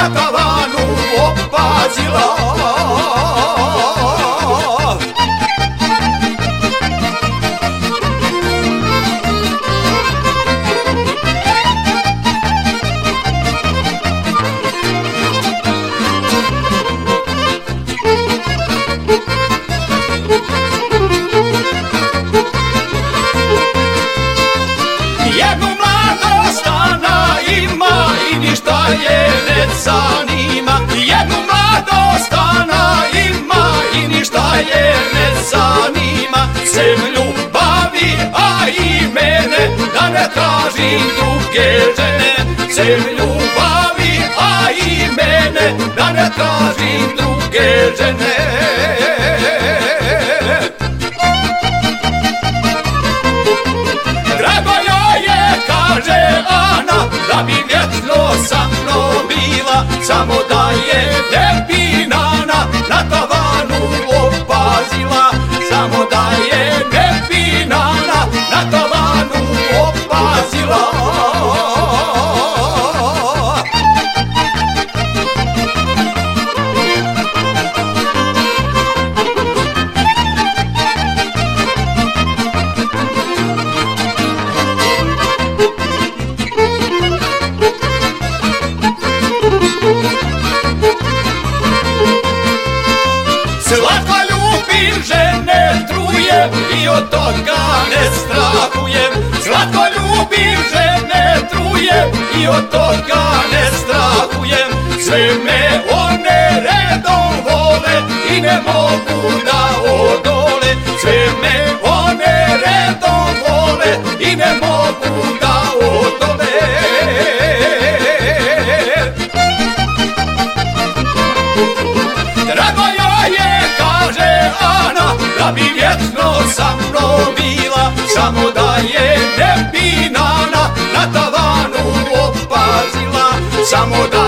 na tavanu opazila. Jednu mladost ona ima i ništa je ne zanima. Jednu mladost ona ima i ništa je ne zanima. Sem ljubavi, a i mene, da ne tražim druge žene. Sem ljubavi, a i mene, da ne tražim druge žene. Kaže Ana da bi vječno sa mnom bila, samo da je ne bi na tavanu opazila. Samo da je ne bi na tavanu opazila. Slatko ljubim žene truje i od toga ne strahujem. Slatko ljubim žene truje i od toga ne strahujem. Sve me one redom vole i ne mogu da odole. Sve me one redom vole i ne mogu da odole. Drago joj je, kaže Ana, da bi vječno sa mnom bila, samo da je ne bi na tavanu opazila. Samo da